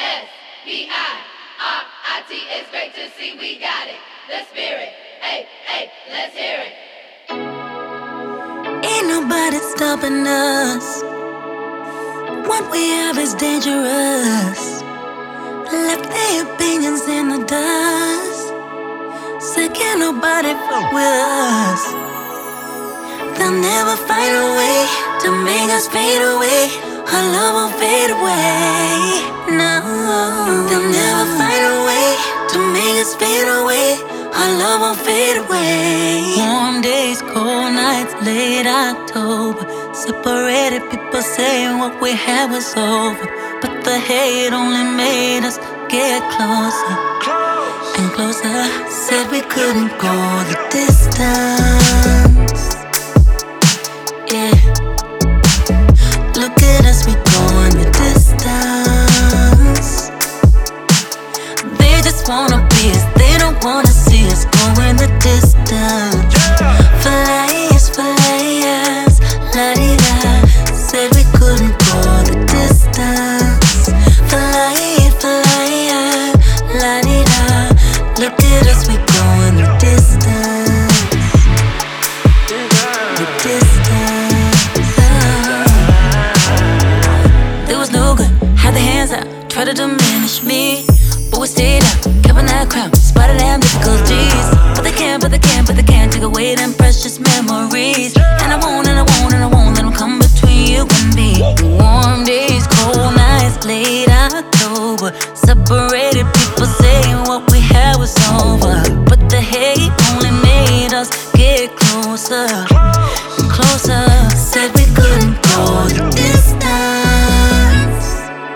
S-P-I-R-I-T. It's great to see we got it. The spirit. Hey, hey, let's hear it. Ain't nobody stopping us. What we have is dangerous. Left their opinions in the dust. Say can't nobody fuck with us. They'll never find a way to make us fade away. Our love won't fade away. No, they'll never find a way to make us fade away. Our love won't fade away. Warm days, cold nights, late October. Separated people saying what we had was over, but the hate only made us get closer and closer. Said we couldn't go the distance. Yeah, look at us, we going the distance. They just wanna be us, they don't wanna see us going the distance. Flyers, flyers, la-di-da. Said we couldn't go the distance. Flyers, flyers, la-di-da. Look at us, we going the distance. The distance. There was no good, had the hands out, tried to diminish me, but we stayed up, kept on that crown, spotted damn difficulties. But they can't take away them precious memories. And I won't let them come between you and me. Warm days, cold nights, late October. Separated people saying what we had was over, but the hate only made us get closer and closer. Said we couldn't go the distance.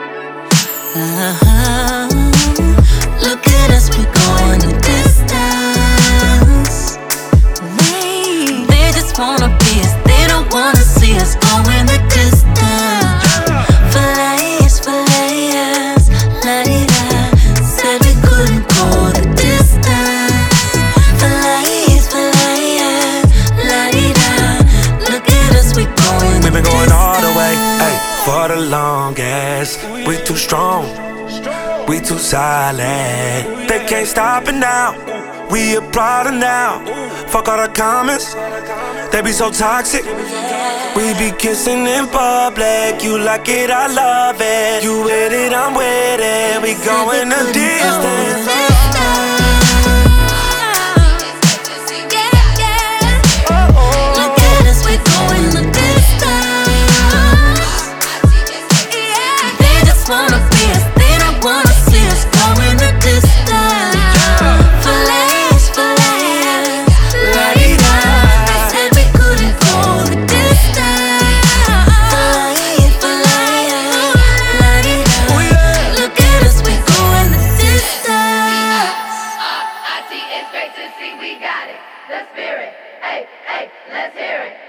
Look at us, we going the distance. They just wanna be us, they don't wanna see us going the distance. Flyers, flyers, la-di-da. Said we couldn't go the distance. Flyers, flyers, la-di-da. Look at us, we going We've been the going all the way, distance. ay, for the longest. We too strong, we too silent. They can't stop it now, we a product now. Fuck all the comments, they be so toxic. We be kissing in public, you like it, I love it. You with it, I'm with it, we going the distance. Look at us, we going the distance. They just wanna be us, they don't wanna see us going the distance. Flyers, flyers, la-di-da. They said we couldn't go the distance. Flyers, flyers, la-di-da. Look at us, we going the distance. R-I-T. It's great to see we got it. The spirit. Hey, hey, let's hear it.